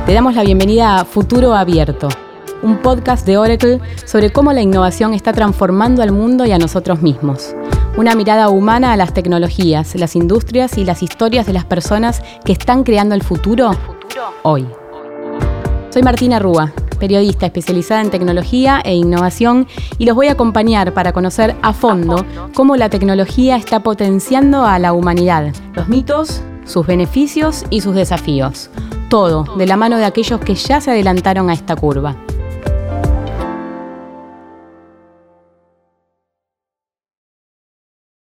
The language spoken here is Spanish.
Te damos la bienvenida a Futuro Abierto, un podcast de Oracle sobre cómo la innovación está transformando al mundo y a nosotros mismos. Una mirada humana a las tecnologías, las industrias y las historias de las personas que están creando el futuro hoy. Soy Martina Rúa, periodista especializada en tecnología e innovación, y los voy a acompañar para conocer a fondo cómo la tecnología está potenciando a la humanidad, los mitos, sus beneficios y sus desafíos. Todo de la mano de aquellos que ya se adelantaron a esta curva.